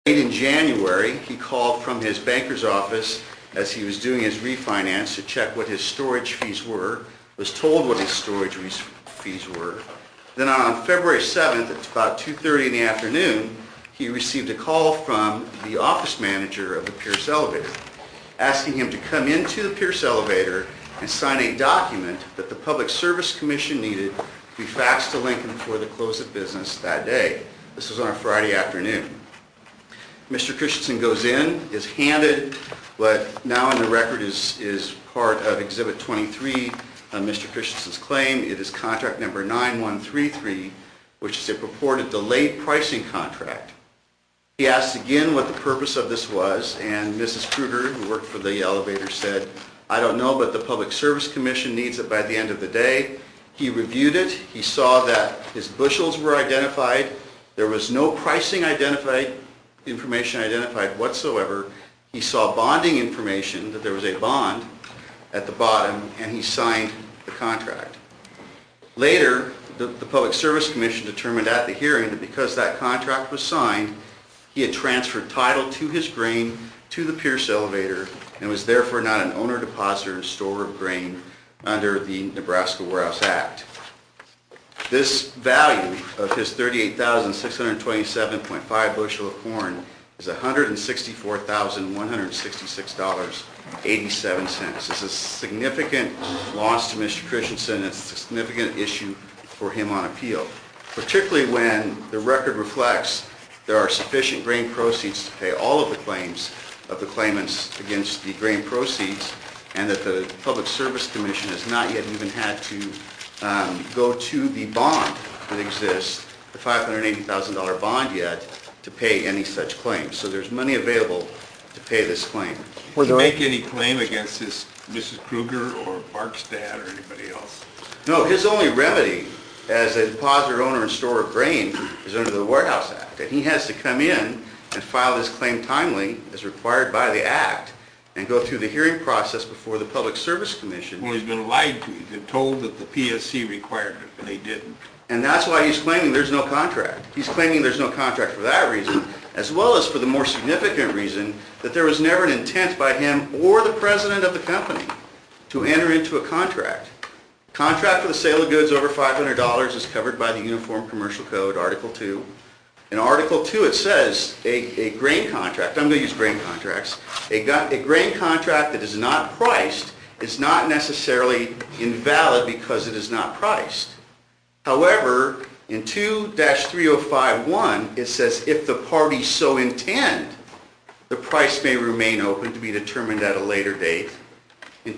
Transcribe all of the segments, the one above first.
Late in January, he called from his banker's office as he was doing his refinance to check what his storage fees were, was told what his storage fees were. Then on February 7th, at about 2:30 in the afternoon, he received a call from the office manager of the Pierce Elevator, asking him to come into the Pierce Elevator and sign a document that the Public Service Commission needed to be faxed to Lincoln before the close of business that day. This was on a Friday afternoon. Mr. Christensen goes in, is handed what now in the record is part of Exhibit 23 of Mr. Christensen's claim. It is contract number 9133, which is a purported delayed pricing contract. He asked again what the purpose of this was, and Mrs. Kruger, who worked for the elevator, said, "I don't know, but the Public Service Commission needs it by the end of the day." He reviewed it. He saw that his bushels were identified. There was no pricing information identified whatsoever. He saw bonding information, that there was a bond at the bottom, and he signed the contract. Later, the Public Service Commission determined at the hearing that because that contract was signed, he had transferred title to his grain to the Pierce Elevator and was therefore not an owner, depositor, and storer of grain under the Nebraska Warehouse Act. This value of his 38,627.5 bushel of corn is $164,166.87. This is a significant loss to Mr. Christensen. It's a significant issue for him on appeal, particularly when the record reflects there are sufficient grain proceeds to pay all of the claims of the claimants against the grain proceeds, and that the Public Service Commission has not yet even had to go to the bond that exists, the $580,000 bond yet, to pay any such claims. So there's money available to pay this claim. Did he make any claim against this Mrs. Kruger or Barkstad or anybody else? No, his only remedy as a depositor, owner, and storer of grain is under the Warehouse Act. And he has to come in and file this claim timely as required by the Act and go through the hearing process before the Public Service Commission. Well, he's been lied to. He's been told that the PSC required it, and they didn't. And that's why he's claiming there's no contract. He's claiming there's no contract for that reason, as well as for the more significant reason that there was never an intent by him or the president of the company to enter into a contract. Contract for the sale of goods over $500 is covered by the Uniform Commercial Code, Article 2. In Article 2 it says a grain contract, I'm going to use grain contracts, a grain contract that is not priced is not necessarily invalid because it is not priced. However, in 2-3051 it says if the parties so intend, the price may remain open to be determined at a later date. In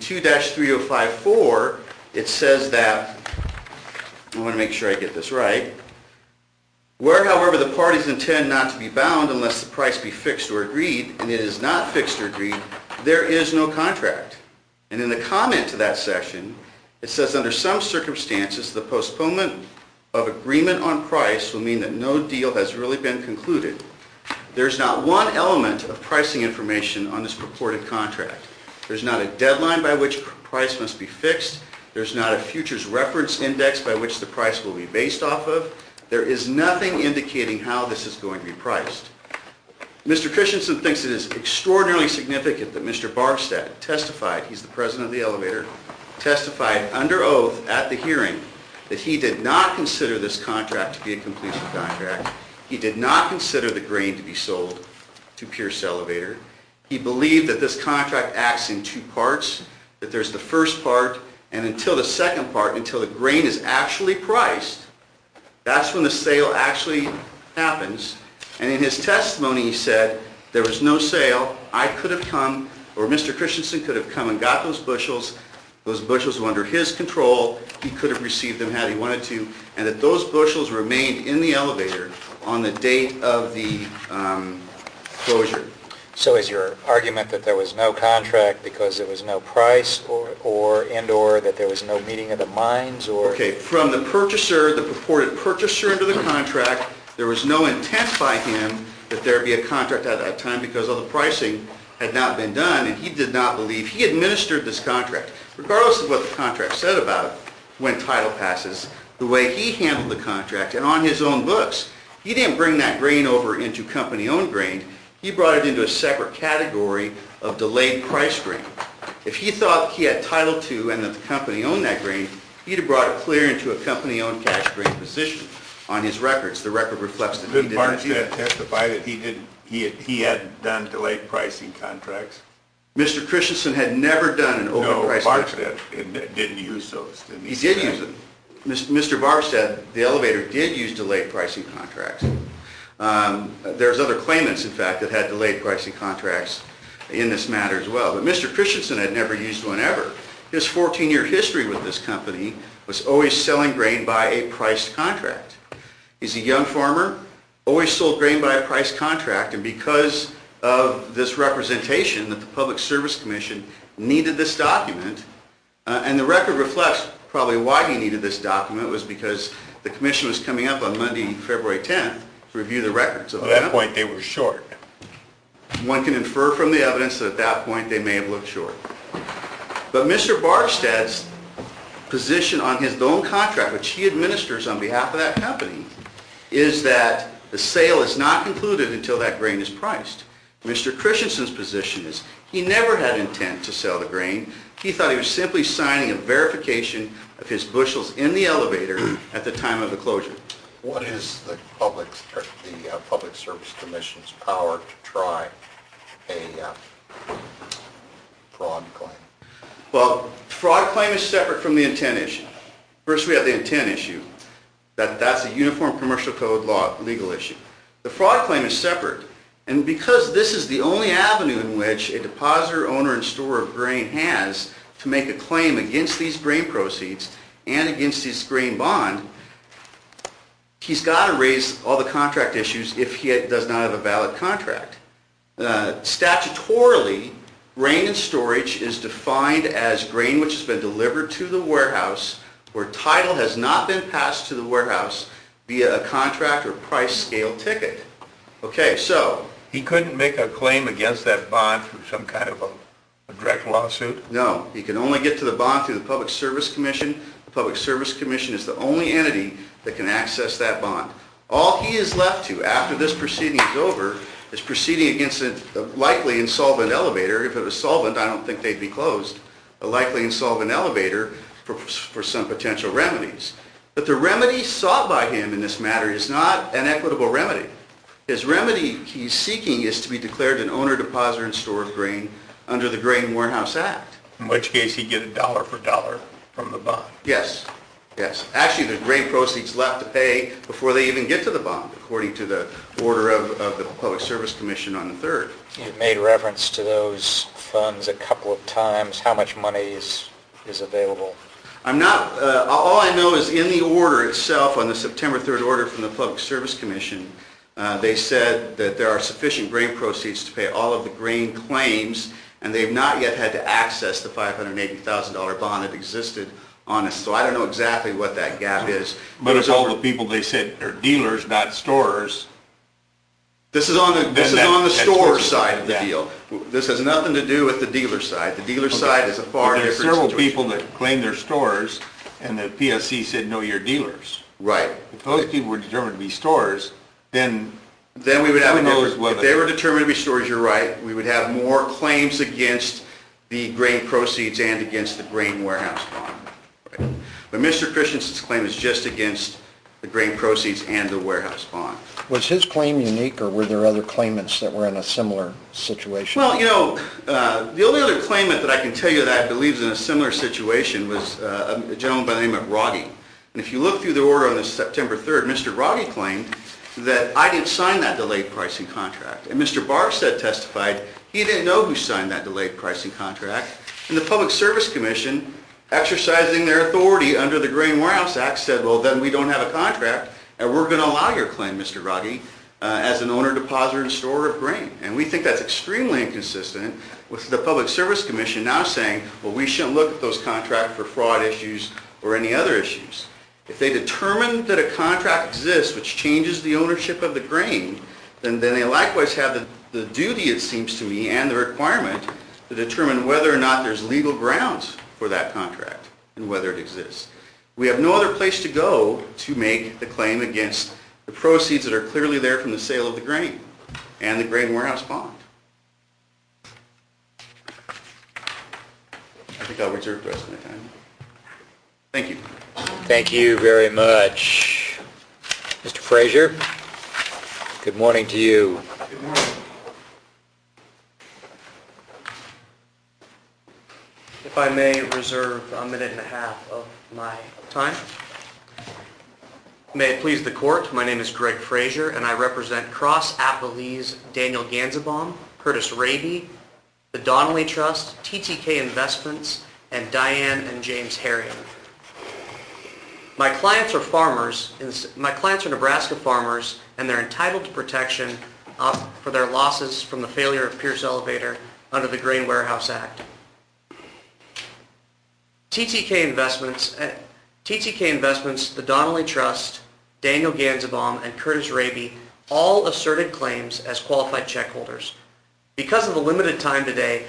2-3054 it says that, I want to make sure I get this right, where, however, the parties intend not to be bound unless the price be fixed or agreed, and it is not fixed or agreed, there is no contract. And in the comment to that section, it says under some circumstances, the postponement of agreement on price will mean that no deal has really been concluded. There's not one element of pricing information on this purported contract. There's not a deadline by which price must be fixed. There's not a futures reference index by which the price will be based off of. There is nothing indicating how this is going to be priced. Mr. Christensen thinks it is extraordinarily significant that Mr. Barkstad testified, he's the president of the elevator, testified under oath at the hearing that he did not consider this contract to be a completion contract. He did not consider the grain to be sold to Pierce Elevator. He believed that this contract acts in two parts, that there's the first part, and until the second part, until the grain is actually priced, that's when the sale actually happens. And in his testimony he said, there was no sale, I could have come, or Mr. Christensen could have come and got those bushels were under his control, he could have received them had he wanted to, and that those bushels remained in the elevator on the date of the closure. So is your argument that there was no contract because there was no price, or that there was no meeting of the minds, or? Okay, from the purchaser, the purported purchaser under the contract, there was no intent by him that there be a contract at that time because all the pricing had not been done, and he did not believe, he administered this contract. Regardless of what the contract said about when title passes, the way he handled the contract, and on his own books, he didn't bring that grain over into company-owned grain. he brought it into a separate category of delayed price grain. If he thought he had title to and that the company owned that grain, he'd have brought it clear into a company-owned cash grain position on his records. The record reflects that he Did did not do Barkstead that. testify that he hadn't done delayed pricing contracts? Mr. Christensen had never done an open price contract. Barkstead didn't use those, didn't he? He did use them. Mr. Barkstead, the elevator, did use delayed pricing contracts. There's other claimants, in fact, that had delayed pricing contracts in this matter as well. But Mr. Christensen had never used one ever. His 14-year history with this company was always selling grain by a priced contract. He's a young farmer, always sold grain by a priced contract, and because of this representation that the Public Service Commission needed this document, and the record reflects probably why he needed this document was because the commission was coming up on Monday, February 10th to review the records of the At that company. point, they were short. One can infer from the evidence that at that point they may have looked short. But Mr. Barkstead's position on his own contract, which he administers on behalf of that company, is that the sale is not concluded until that grain is priced. Mr. Christensen's position is he never had intent to sell the grain. He thought he was simply signing a verification of his bushels in the elevator at the time of the closure. What is the Public Service Commission's power to try a fraud claim? Well, fraud claim is separate from the intent issue. First we have the intent issue. That's a Uniform Commercial Code law legal issue. The fraud claim is separate. And because this is the only avenue in which a depositor, owner, and storer of grain has to make a claim against these grain proceeds and against his grain bond, he's got to raise all the contract issues if he does not have a valid contract. Statutorily, grain and storage is defined as grain which has been delivered to the warehouse where title has not been passed to the warehouse via a contract or price scale ticket. Okay, so He couldn't make a claim against that bond through some kind of a direct lawsuit? no, he can only get to the bond through the Public Service Commission. The Public Service Commission is the only entity that can access that bond. All he is left to after this proceeding is over is proceeding against a likely insolvent elevator. If it was solvent, I don't think they'd be closed. A likely insolvent elevator for some potential remedies. But the remedy sought by him in this matter is not an equitable remedy. His remedy he's seeking is to be declared an owner, depositor, and storer of grain under the Grain Warehouse Act. In which case he'd get a dollar for dollar from the bond. Yes, yes. Actually, there's grain proceeds left to pay before they even get to the bond, according to the order of the Public Service Commission on the 3rd. You've made reference to those funds a couple of times. How much money is available? I'm not, all I know is in the order itself, on the September 3rd order from the Public Service Commission, they said that there are sufficient grain proceeds to pay all of the grain claims, and they've not yet had to access the $580,000 bond that existed on us. So I don't know exactly what that gap is. But if all the people they said are dealers, not storers, This is on the that's store what- side of the yeah. deal. This has nothing to do with the dealer side. The dealer side is a far but there's different several situation. people that claim they're stores, and the PSC said, no, you're dealers. Right. If those people were determined to be stores, then Then we would have a Who knows different, whether- if they were determined to be stores, you're right, we would have more claims against the grain proceeds and against the grain warehouse bond. Right. But Mr. Christensen's claim is just against the grain proceeds and the warehouse bond. Was his claim unique, or were there other claimants that were in a similar situation? Well, you know, the only other claimant that I can tell you that I believe is in a similar situation was a gentleman by the name of Rogge. And if you look through the order on the September 3rd, Mr. Rogge claimed that I didn't sign that delayed pricing contract. And Mr. Barkstead testified he didn't know who signed that delayed pricing contract. And the Public Service Commission, exercising their authority under the Grain Warehouse Act, said, well, then we don't have a contract, and we're going to allow your claim, Mr. Rogge, as an owner, depositor, and storer of grain. And we think that's extremely inconsistent with the Public Service Commission now saying, well, we shouldn't look at those contracts for fraud issues or any other issues. If they determine that a contract exists which changes the ownership of the grain, then they likewise have the duty, it seems to me, and the requirement to determine whether or not there's legal grounds for that contract and whether it exists. We have no other place to go to make the claim against the proceeds that are clearly there from the sale of the grain. and the grain warehouse bond. I think I'll reserve the rest of my time. Thank you. Thank you very much. Mr. Frazier, good morning to you. Good morning. If I may reserve a minute and a half of my time. May it please the court, my name is Greg Frazier, and I represent Cross Appellees Daniel Ganzebaum, Curtis Raby, the Donnelly Trust, TTK Investments, and Diane and James Herrion. My clients are farmers. My clients are Nebraska farmers, and they're entitled to protection for their losses from the failure of Pierce Elevator under the Grain Warehouse Act. TTK Investments, the Donnelly Trust, Daniel Ganzebaum, and Curtis Raby all asserted claims as qualified check holders. Because of the limited time today,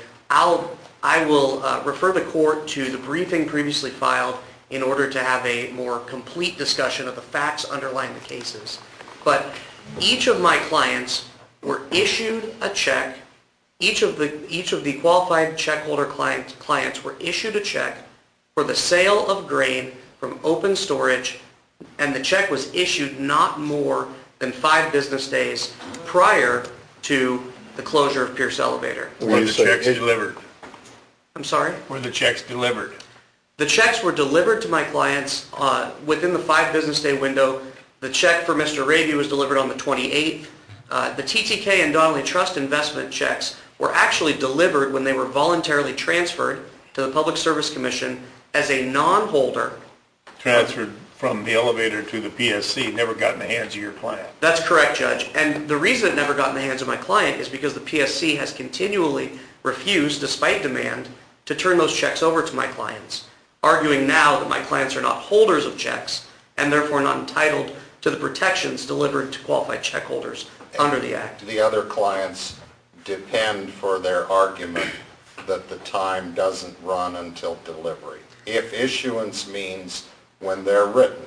I will refer the court to the briefing previously filed in order to have a more complete discussion of the facts underlying the cases. But each of my clients were issued a check. Each of the qualified check holder clients were issued a check for the sale of grain from open storage, and the check was issued not more than 5 business days prior to the closure of Pierce Elevator. Were the checks delivered? I'm sorry? Were the checks delivered? The checks were delivered to my clients within the 5 business day window. The check for Mr. Raby was delivered on the 28th. The TTK and Donnelly Trust investment checks were actually delivered when they were voluntarily transferred to the Public Service Commission as a non-holder. Transferred from the elevator to the PSC, never got in the hands of your client. That's correct, Judge. And the reason it never got in the hands of my client is because the PSC has continually refused, despite demand, to turn those checks over to my clients, arguing now that my clients are not holders of checks and therefore not entitled to the protections delivered to qualified check holders under the Act. The other clients depend for their argument that the time doesn't run until delivery. If issuance means when they're written,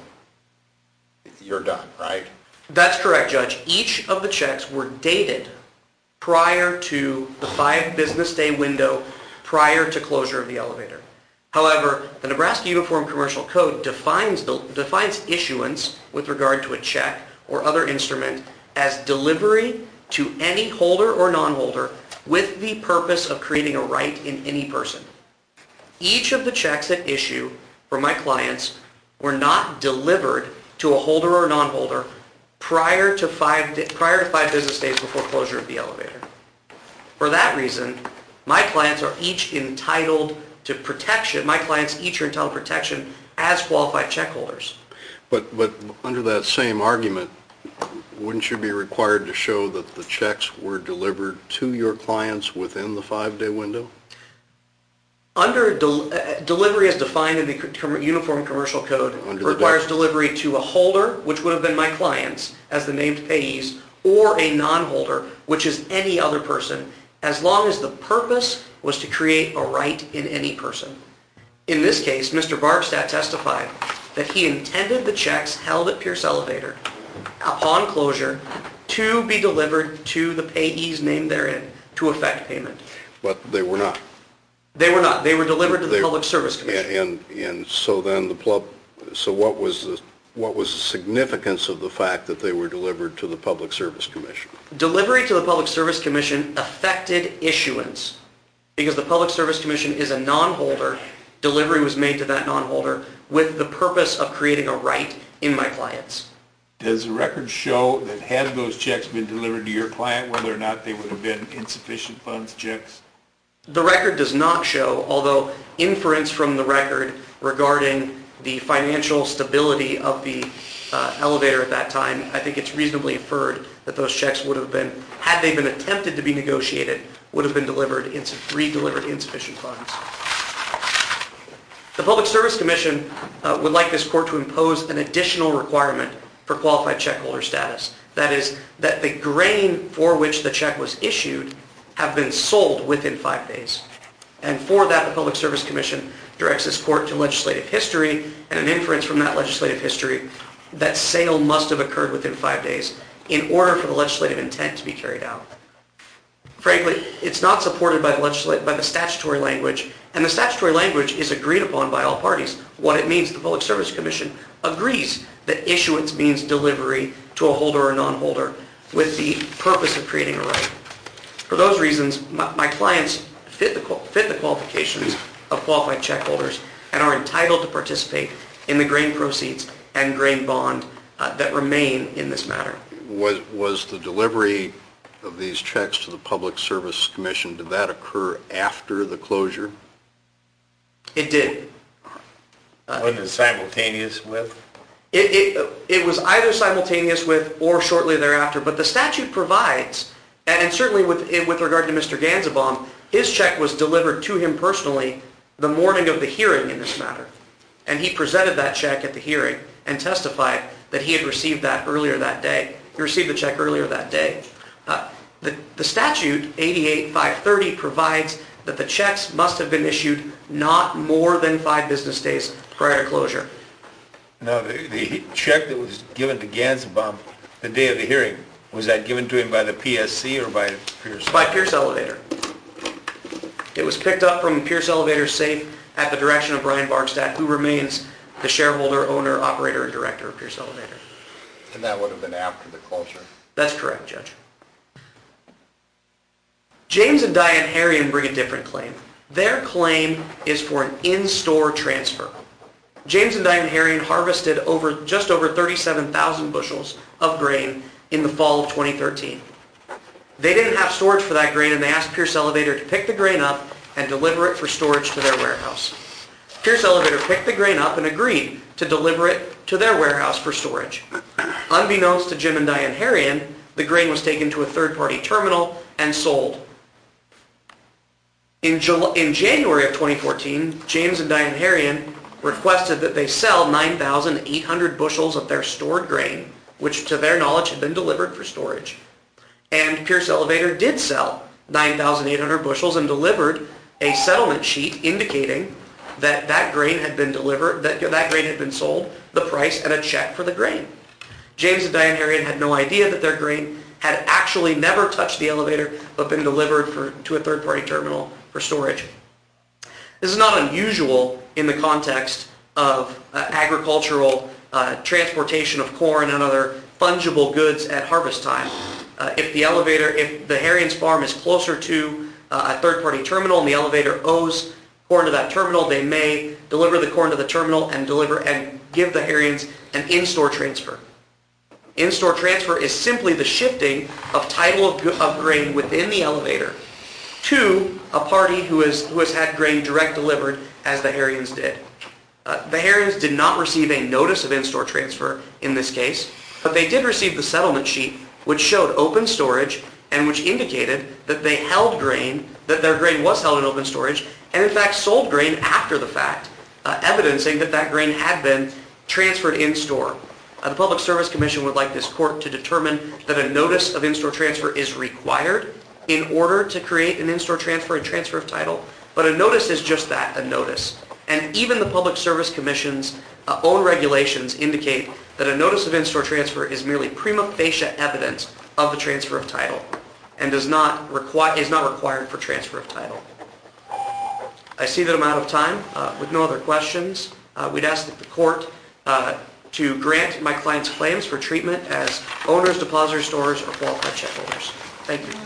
you're done, right? That's correct, Judge. Each of the checks were dated prior to the 5 business day window prior to closure of the elevator. However, the Nebraska Uniform Commercial Code defines issuance with regard to a check or other instrument as delivery to any holder or non-holder with the purpose of creating a right in any person. Each of the checks at issue for my clients were not delivered to a holder or non-holder prior to 5 business days before closure of the elevator. For that reason, my clients are each entitled to protection. My clients each are entitled to protection as qualified check holders. But under that same argument, wouldn't you be required to show that the checks were delivered to your clients within the 5-day window? Under delivery as defined in the Uniform Commercial Code requires delivery to a holder, which would have been my clients as the named payees, or a non-holder, which is any other person, as long as the purpose was to create a right in any person. In this case, Mr. Barkstadt testified that he intended the checks held at Pierce Elevator upon closure to be delivered to the payees named therein to effect payment. But they were not. They were not. They were delivered to the Public Service Commission. And so then what was the significance of the fact that they were delivered to the Public Service Commission? Delivery to the Public Service Commission affected issuance because the Public Service Commission is a non-holder. Delivery was made to that non-holder with the purpose of creating a right in my clients. Does the record show that had those checks been delivered to your client, whether or not they would have been insufficient funds checks? The record does not show, although inference from the record regarding the financial stability of the elevator at that time, I think it's reasonably inferred that those checks would have been, had they been attempted to be negotiated, would have been re-delivered insufficient funds. The Public Service Commission would like this court to impose an additional requirement for qualified check holder status. That is, that the grain for which the check was issued have been sold within 5 days. And for that, the Public Service Commission directs this court to legislative history and an inference from that legislative history that sale must have occurred within 5 days in order for the legislative intent to be carried out. frankly, it's not supported by the statutory language, and the statutory language is agreed upon by all parties. What it means, the Public Service Commission agrees that issuance means delivery to a holder or non-holder with the purpose of creating a right. For those reasons, my clients fit the qualifications of qualified check holders and are entitled to participate in the grain proceeds and grain bond that remain in this matter. Was the delivery of these checks to the Public Service Commission, did that occur after the closure? It did. Wasn't it simultaneous with? It was either simultaneous with or shortly thereafter, but the statute provides, and certainly with regard to Mr. Ganzebaum, his check was delivered to him personally the morning of the hearing in this matter. And he presented that check at the hearing and testified that he had received that earlier that day. He received the check earlier that day. The statute, 88-530, provides that the checks must have been issued not more than 5 business days prior to closure. No, the check that was given to Ganzebaum the day of the hearing, was that given to him by the PSC or by Pierce? By Pierce Elevator. It was picked up from Pierce Elevator's safe at the direction of Brian Barkstadt, who remains the shareholder, owner, operator, and director of Pierce Elevator. And that would have been after the closure? That's correct, Judge. James and Diane Harrion bring a different claim. Their claim is for an in-store transfer. James and Diane Harrion harvested just over 37,000 bushels of grain in the fall of 2013. They didn't have storage for that grain, and they asked Pierce Elevator to pick the grain up and deliver it for storage to their warehouse. Pierce Elevator picked the grain up and agreed to deliver it to their warehouse for storage. Unbeknownst to Jim and Diane Harrion, the grain was taken to a third-party terminal and sold. In January of 2014, James and Diane Harrion requested that they sell 9,800 bushels of their stored grain, which to their knowledge had been delivered for storage. And Pierce Elevator did sell 9,800 bushels and delivered a settlement sheet indicating that that grain had been delivered, that grain had been sold, the price, and a check for the grain. James and Diane Harrion had no idea that their grain had actually never touched the elevator but been delivered to a third-party terminal for storage. This is not unusual in the context of agricultural transportation of corn and other fungible goods at harvest time. If the Harrion's farm is closer to a third-party terminal and the elevator owes corn to that terminal, they may deliver the corn to the terminal and give the Harrions an in-store transfer. In-store transfer is simply the shifting of title of grain within the elevator to a party who has had grain direct delivered, as the Harrions did. The Harrions did not receive a notice of in-store transfer in this case, but they did receive the settlement sheet, which showed open storage and which indicated that they held grain, that their grain was held in open storage, and in fact sold grain after the fact, evidencing that that grain had been transferred in-store. The Public Service Commission would like this court to determine that a notice of in-store transfer is required in order to create an in-store transfer and transfer of title, but a notice is just that, a notice. And even the Public Service Commission's own regulations indicate that a notice of in-store transfer is merely prima facie evidence of the transfer of title and is not required for transfer of title. I see that I'm out of time. With no other questions, we'd ask that the court to grant my client's claims for treatment as owners, depositors, storers, or qualified check holders. Thank you.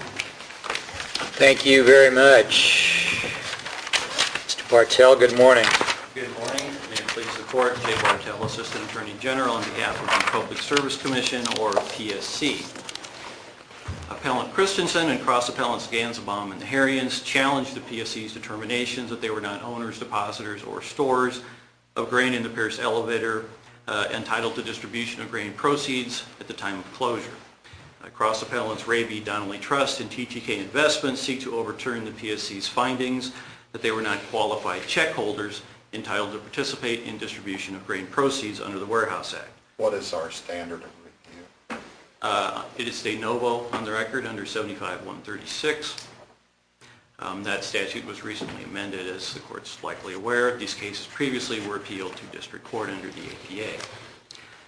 Thank you very much. Mr. Bartell, good morning. Good morning. May it please the court, Jay Bartell, Assistant Attorney General on behalf of the Public Service Commission, or PSC. Appellant Christensen and cross-appellants Ganzebaum and the Harrions challenged the PSC's determinations that they were not owners, depositors, or storers of grain in the Pierce Elevator entitled to distribution of grain proceeds at the time of closure. Cross-appellants Ray B. Donnelly Trust and TTK Investments seek to overturn the PSC's findings that they were not qualified check holders entitled to participate in distribution of grain proceeds under the Warehouse Act. What is our standard of review? It is de novo on the record under 75-136. That statute was recently amended, as the court's likely aware. These cases previously were appealed to district court under the APA.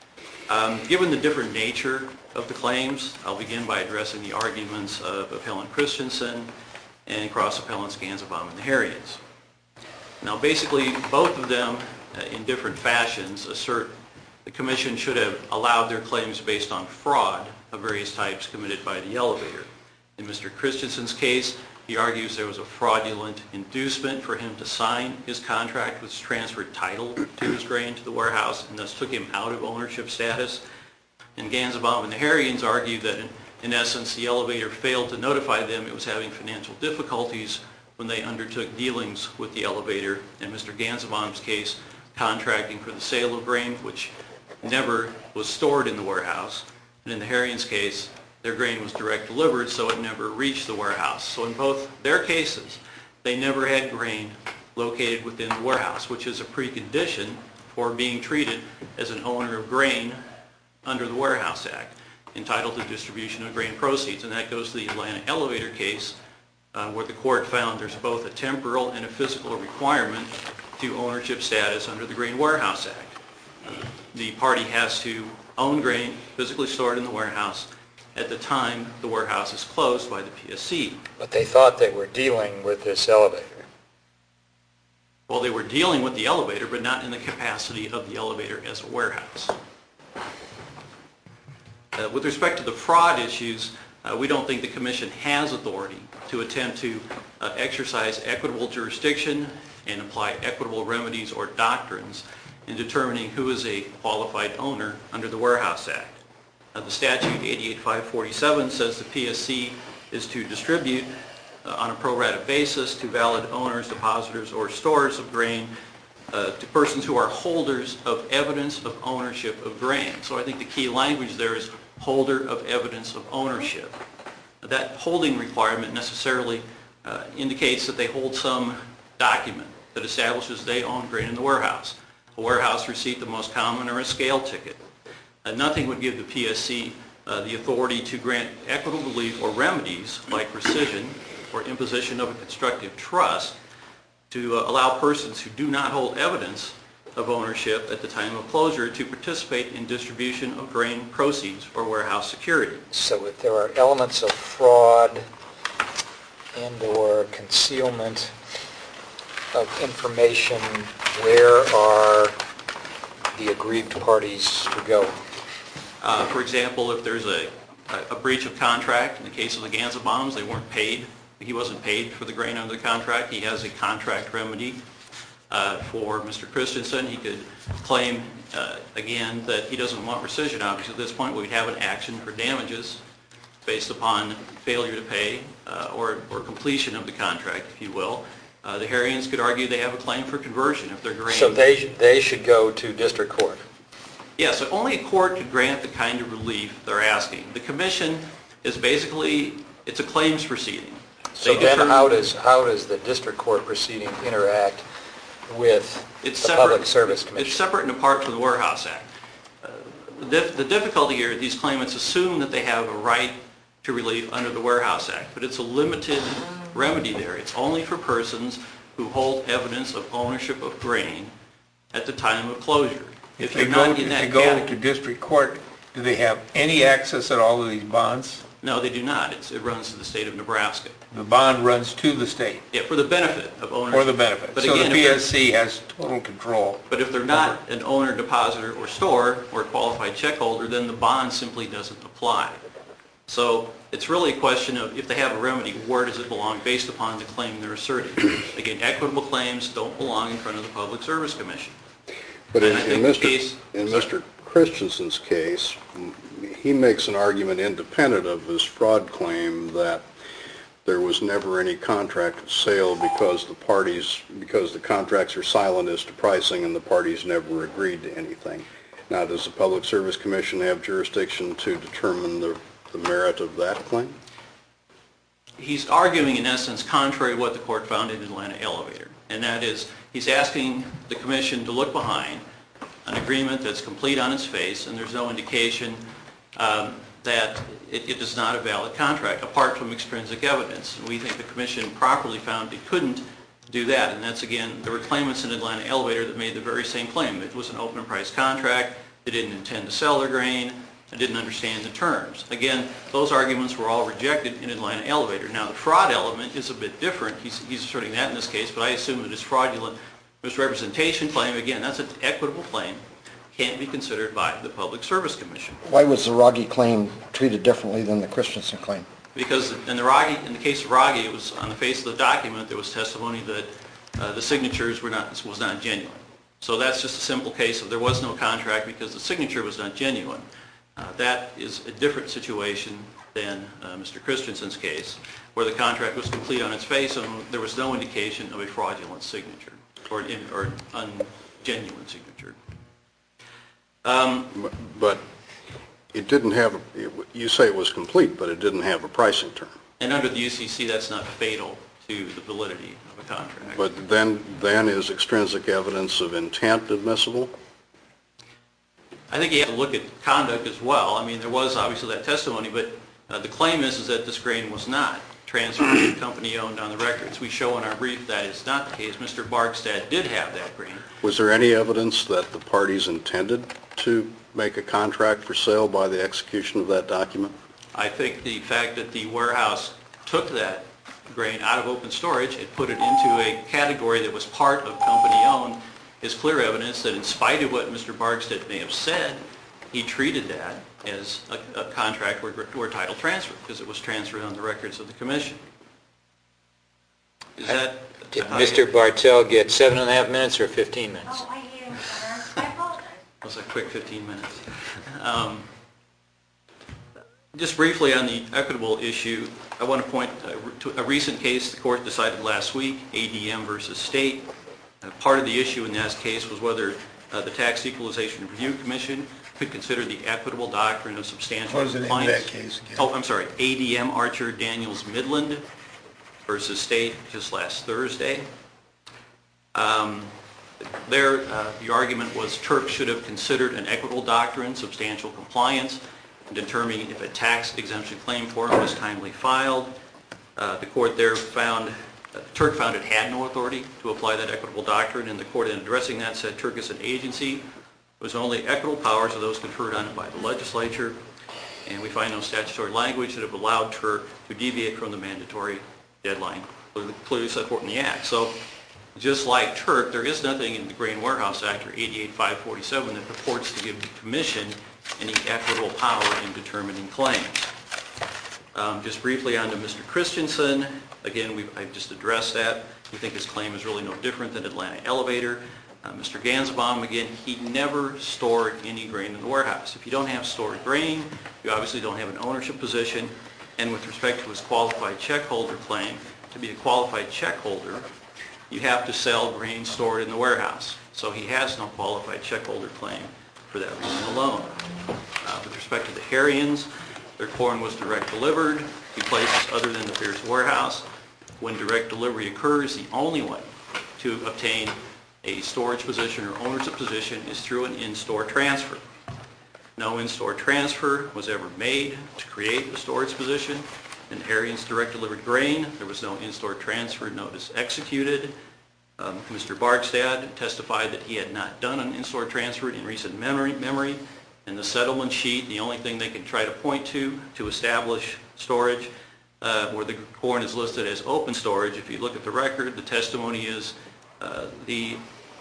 Given the different nature of the claims, I'll begin by addressing the arguments of Appellant Christensen and cross-appellants Ganzenbaum and Naharians. Now basically, both of them, in different fashions, assert the Commission should have allowed their claims based on fraud of various types committed by the elevator. In Mr. Christensen's case, he argues there was a fraudulent inducement for him to sign his contract, which transferred title to his grain to the warehouse and thus took him out of ownership status. And Ganzenbaum and Naharians argue that in essence the elevator failed to notify them it was having financial difficulties when they undertook dealings with the elevator. In Mr. Ganzenbaum's case, contracting for the sale of grain, which never was stored in the warehouse. And in Naharian's case, their grain was direct delivered, so it never reached the warehouse. So in both their cases, they never had grain located within the warehouse, which is a precondition for being treated as an owner of grain under the Warehouse Act, entitled to distribution of grain proceeds. And that goes to the Atlanta elevator case, where the court found there's both a temporal and a physical requirement to ownership status under the Grain Warehouse Act. The party has to own grain physically stored in the warehouse at the time the warehouse is closed by the PSC. But they thought they were dealing with this elevator. Well, they were dealing with the elevator, but not in the capacity of the elevator as a warehouse. With respect to the fraud issues, we don't think the Commission has authority to attempt to exercise equitable jurisdiction and apply equitable remedies or doctrines in determining who is a qualified owner under the Warehouse Act. The statute 88547 says the PSC is to distribute on a pro rata basis to valid owners, depositors, or storers of grain to persons who are holders of evidence of ownership of grain. So I think the key language there is holder of evidence of ownership. That holding requirement necessarily indicates that they hold some document that establishes they own grain in the warehouse. A warehouse receipt, the most common, or a scale ticket. Nothing would give the PSC the authority to grant equitable relief or remedies like rescission or imposition of a constructive trust to allow persons who do not hold evidence of ownership at the time of closure to participate in distribution of grain proceeds or warehouse security. So if there are elements of fraud and/or concealment of information, where are the aggrieved parties to go? For example, if there's a breach of contract, in the case of the Ganzenbaums, they weren't paid. He wasn't paid for the grain under the contract. He has a contract remedy. For Mr. Christensen, he could claim, again, that he doesn't want rescission. Obviously, at this point, we'd have an action for damages based upon failure to pay or completion of the contract, if you will. The Harians could argue they have a claim for conversion if their grain... So they should go to district court? Yes, so only a court could grant the kind of relief they're asking. The Commission is basically, it's a claims proceeding. So then how does the district court proceeding interact with the Public Service Commission? It's separate and apart from the Warehouse Act. The difficulty here, these claimants assume that they have a right to relief under the Warehouse Act, but it's a limited remedy there. It's only for persons who hold evidence of ownership of grain at the time of closure. If they go to district court, do they have any access at all to these bonds? No, they do not. It runs to the state of Nebraska. The bond runs to the state? Yeah, for the benefit of ownership. For the benefit. But so again, the PSC has total control. But if they're not an owner, depositor, or store, or a qualified check holder, then the bond simply doesn't apply. So it's really a question of if they have a remedy, where does it belong based upon the claim they're asserting. Again, equitable claims don't belong in front of the Public Service Commission. But in Mr. Christensen's case, he makes an argument independent of his fraud claim that there was never any contract of sale because the contracts are silent as to pricing and the parties never agreed to anything. Now, does the Public Service Commission have jurisdiction to determine the merit of that claim? He's arguing, in essence, contrary to what the court found in Atlanta Elevator. And that is, he's asking the Commission to look behind an agreement that's complete on its face and there's no indication that it is not a valid contract, apart from extrinsic evidence. And we think the Commission properly found it couldn't do that. And that's, again, there were claimants in Atlanta Elevator that made the very same claim. It was an open price contract. they didn't intend to sell their grain, they didn't understand the terms. Again, those arguments were all rejected in Atlanta Elevator. Now, the fraud element is a bit different. He's asserting that in this case, but I assume that his fraudulent misrepresentation claim, again, that's an equitable claim, can't be considered by the Public Service Commission. Why was the Rogge claim treated differently than the Christensen claim? Because in the case of Rogge, it was on the face of the document, there was testimony that the signatures was not genuine. So that's just a simple case of there was no contract because the signature was not genuine. That is a different situation than Mr. Christensen's case, where the contract was complete on its face and there was no indication of a fraudulent signature or ungenuine signature. But it didn't have, you say it was complete, but it didn't have a pricing term. And under the UCC, that's not fatal to the validity of a contract. But then is extrinsic evidence of intent admissible? I think you have to look at conduct as well. I mean, there was obviously that testimony, but the claim is that this grain was not transferred to the company owned on the records. We show in our brief that is not the case. Mr. Barkstad did have that grain. Was there any evidence that the parties intended to make a contract for sale by the execution of that document? I think the fact that the warehouse took that grain out of open storage and put it into a category that was part of company owned is clear evidence that in spite of what Mr. Barkstad may have said, he treated that as a contract or title transfer because it was transferred on the records of the commission. Did Mr. Bartell get 7.5 minutes or 15 minutes? Oh, I hear him, I apologize. It was a quick 15 minutes. Just briefly on the equitable issue, I want to point to a recent case the court decided last week, ADM versus State. Part of the issue in that case was whether the Tax Equalization Review Commission could consider the equitable doctrine of substantial compliance. What was the name of that case again? Oh, I'm sorry. ADM Archer Daniels Midland versus State just last Thursday. There, the argument was Turk should have considered an equitable doctrine, substantial compliance, in determining if a tax exemption claim form was timely filed. The court there found, Turk found it had no authority to apply that equitable doctrine, and the court in addressing that said Turk is an agency. It was only equitable powers of those conferred on it by the legislature, and we find no statutory language that have allowed Turk to deviate from the mandatory deadline clearly set forth in the Act. So just like Turk, there is nothing in the Grain Warehouse Act or 88-547 that purports to give the Commission any equitable power in determining claims. Just briefly on to Mr. Christensen. Again, I've just addressed that. We think his claim is really no different than Atlanta Elevator. Mr. Ganzbaum, again, he never stored any grain in the warehouse. If you don't have stored grain, you obviously don't have an ownership position. And with respect to his qualified check holder claim, to be a qualified check holder, you have to sell grain stored in the warehouse. So he has no qualified check holder claim for that reason alone. With respect to the Harrians, their corn was direct delivered to places other than the Pierce warehouse. When direct delivery occurs, the only way to obtain a storage position or ownership position is through an in-store transfer. No in-store transfer was ever made to create a storage position. In Harrian's direct delivered grain, there was no in-store transfer notice executed. Mr. Barkstad testified that he had not done an in-store transfer in recent memory. In the settlement sheet, the only thing they can try to point to establish storage where the corn is listed as open storage, if you look at the record, the testimony is the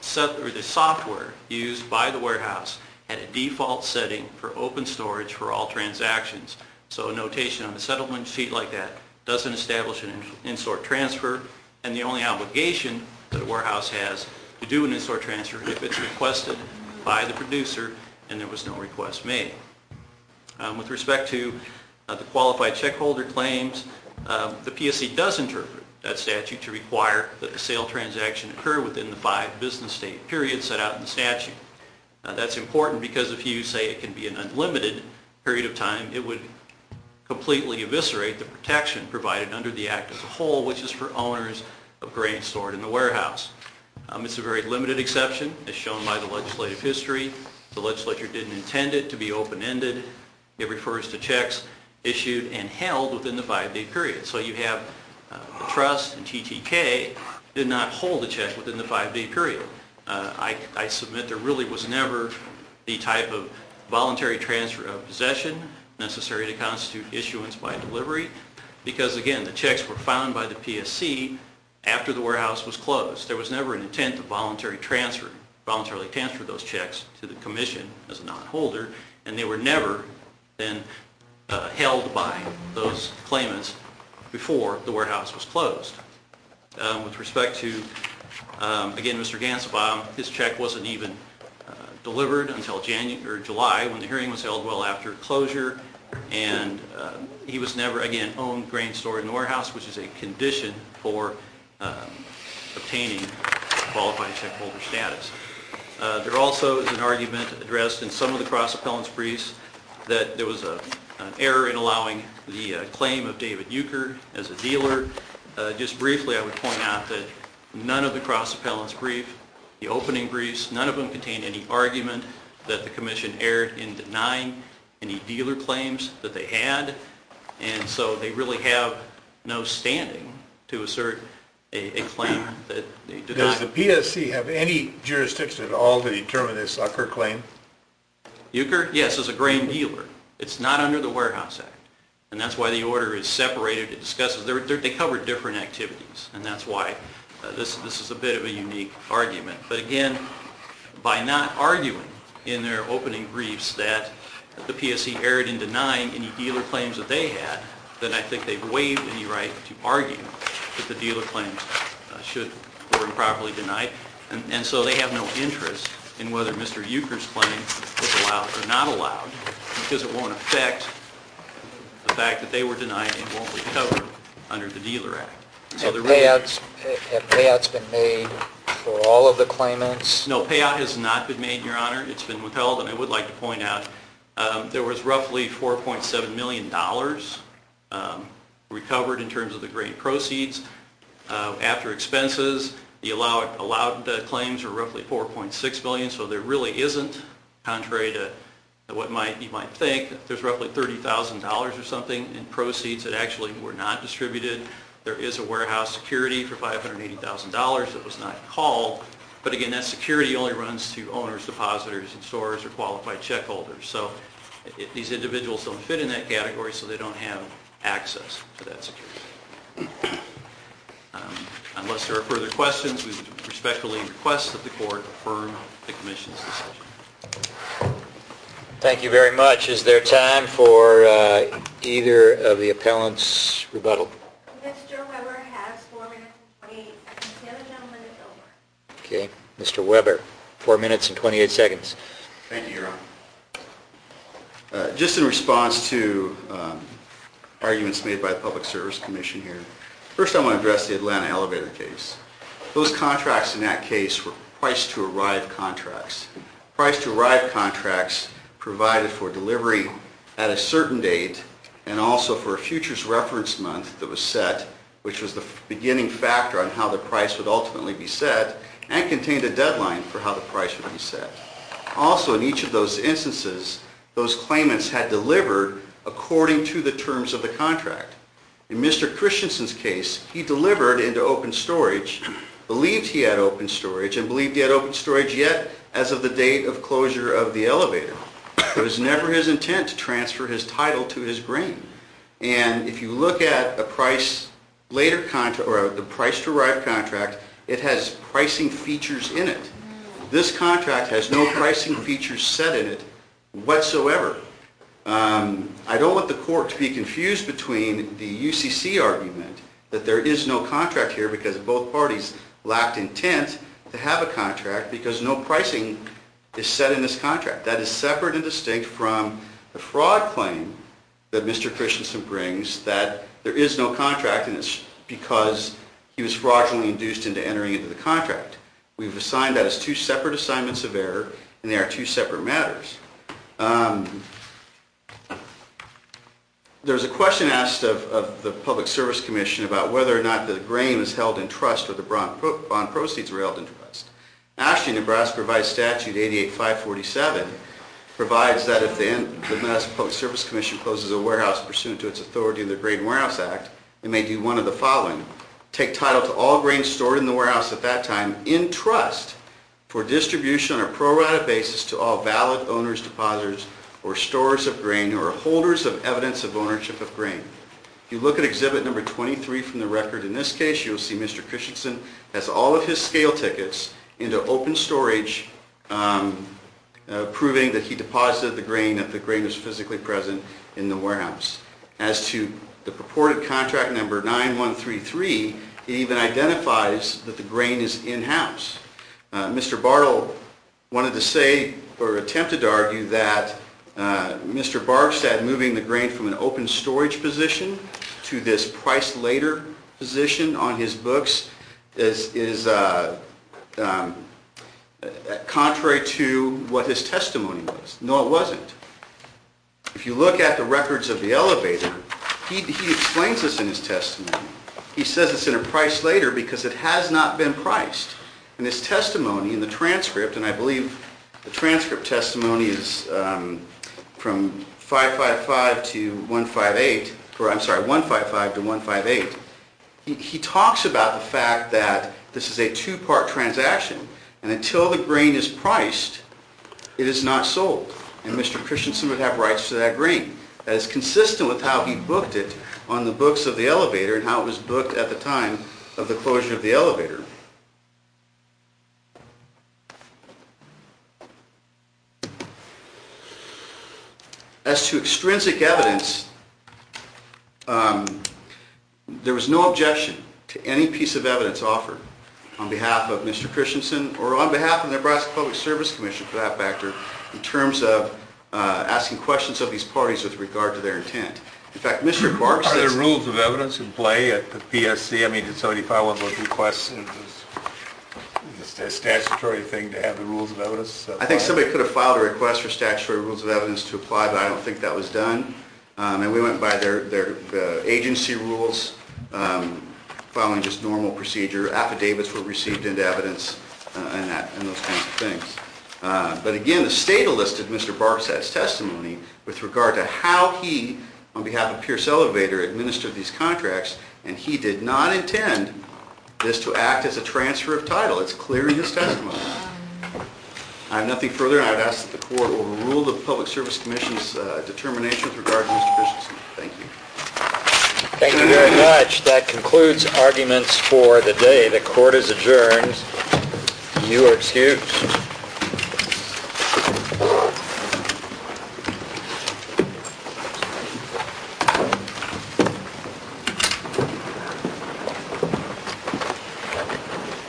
software used by the warehouse had a default setting for open storage for all transactions. So a notation on the settlement sheet like that doesn't establish an in-store transfer, and the only obligation that a warehouse has to do an in-store transfer if it's requested by the producer and there was no request made. With respect to the qualified check holder claims, the PSC does interpret that statute to require that the sale transaction occur within the 5 business day period set out in the statute. That's important because if you say it can be an unlimited period of time, it would completely eviscerate the protection provided under the Act as a whole, which is for owners of grain stored in the warehouse. It's a very limited exception, as shown by the legislative history. The legislature didn't intend it to be open-ended. It refers to checks issued and held within the 5-day period. So you have the trust and TTK did not hold a check within the 5-day period. I submit there really was never the type of voluntary transfer of possession necessary to constitute issuance by delivery, because again, the checks were found by the PSC after the warehouse was closed. There was never an intent to voluntarily transfer those checks to the commission as a non-holder, and they were never then held by those claimants before the warehouse was closed. With respect to, again, Mr. Gansebaum, his check wasn't even delivered until July, when the hearing was held well after closure, and he was never, again, owned grain stored in the warehouse, which is a condition for obtaining qualified check holder status. There also is an argument addressed in some of the cross-appellants briefs that there was an error in allowing the claim of David Euchre as a dealer. Just briefly, I would point out that none of the cross-appellants brief, the opening briefs, none of them contained any argument that the commission erred in denying any dealer claims that they had, and so they really have no standing to assert a claim that they did not. Does the PSC have any jurisdiction at all to determine this Euchre claim? Euchre, yes, is a grain dealer. It's not under the Warehouse Act, and that's why the order is separated. It discusses, they cover different activities, and that's why this is a bit of a unique argument. But again, by not arguing in their opening briefs that the PSC erred in denying any dealer claims that they had, then I think they've waived any right to argue that the dealer claims were improperly denied, and so they have no interest in whether Mr. Euchre's claim was allowed or not allowed, because it won't affect the fact that they were denied and won't recover under the Dealer Act. So have payouts been made for all of the claimants? No, payout has not been made, Your Honor. It's been withheld, and I would like to point out there was roughly $4.7 million recovered in terms of the grain proceeds. After expenses, the allowed claims are roughly $4.6 million, so there really isn't, contrary to what you might think, there's roughly $30,000 or something in proceeds that actually were not distributed. There is a warehouse security for $580,000 that was not called, but again, that security only runs to owners, depositors, and stores or qualified check holders. So these individuals don't fit in that category, so they don't have access to that security. Unless there are further questions, we would respectfully request that the court affirm the Commission's decision. Thank you very much. Is there time for either of the appellants' rebuttal? Mr. Weber has 4 minutes and 28 seconds. The other gentleman is over. Okay. Mr. Weber, 4 minutes and 28 seconds. Thank you, Your Honor. Just in response to arguments made by the Public Service Commission here, first I want to address the Atlanta elevator case. Those contracts in that case were price-to-arrive contracts. Price-to-arrive contracts provided for delivery at a certain date and also for a futures reference month that was set, which was the beginning factor on how the price would ultimately be set, and contained a deadline for how the price would be set. Also, in each of those instances, those claimants had delivered according to the terms of the contract. In Mr. Christensen's case, he delivered into open storage, believed he had open storage, and believed he had open storage yet as of the date of closure of the elevator. It was never his intent to transfer his title to his grain. And if you look at a price later contract, or the price-to-arrive contract, it has pricing features in it. This contract has no pricing features set in it whatsoever. I don't want the court to be confused between the UCC argument that there is no contract here because both parties lacked intent to have a contract because no pricing is set in this contract. That is separate and distinct from the fraud claim that Mr. Christensen brings that there is no contract and it's because he was fraudulently induced into entering into the contract. We've assigned that as two separate assignments of error and they are two separate matters. There's a question asked of the Public Service Commission about whether or not the grain is held in trust or the bond proceeds were held in trust. Actually, Nebraska Revised Statute 88547 provides that if the Nebraska Public Service Commission closes a warehouse pursuant to its authority in the Grain Warehouse Act, it may do one of the following. Take title to all grain stored in the warehouse at that time in trust for distribution on a pro rata basis to all valid owners, depositors, or storers of grain, or holders of evidence of ownership of grain. If you look at exhibit number 23 from the record in this case, you'll see Mr. Christensen has all of his scale tickets into open storage, proving that he deposited the grain, that the grain was physically present in the warehouse. As to the purported contract number 9133, it even identifies that the grain is in-house. Mr. Bartle wanted to say, or attempted to argue, that Mr. Bargstad moving the grain from an open storage position to this price later position on his books is contrary to what his testimony was. No, it wasn't. If you look at the records of the elevator, he explains this in his testimony. He says it's in a price later because it has not been priced. In his testimony, in the transcript, and I believe the transcript testimony is from 555 to 158, or I'm sorry, 155 to 158, he talks about the fact that this is a two-part transaction, and until the grain is priced, it is not sold. And Mr. Christensen would have rights to that grain. That is consistent with how he booked it on the books of the elevator and how it was booked at the time of the closure of the elevator. As to extrinsic evidence, there was no objection to any piece of evidence offered on behalf of Mr. Christensen or on behalf of the Nebraska Public Service Commission, for that factor, in terms of asking questions of these parties with regard to their intent. In fact, Mr. Bargstad... Are there rules of evidence in play at the PSC? I mean, did somebody file one of those requests? Is it a statutory thing to have the rules of evidence apply? I think somebody could have filed a request for statutory rules of evidence to apply, but I don't think that was done. And we went by their agency rules, following just normal procedure. Affidavits were received into evidence and those kinds of things. But again, the state enlisted Mr. Bargstad's testimony with regard to how he, on behalf of Pierce Elevator, administered these contracts, and he did not intend this to act as a transfer of title. It's clear in his testimony. I have nothing further, and I would ask that the court overrule the Public Service Commission's determination with regard to Mr. Christensen. Thank you. Thank you very much. That concludes arguments for the day. The court is adjourned. You are excused.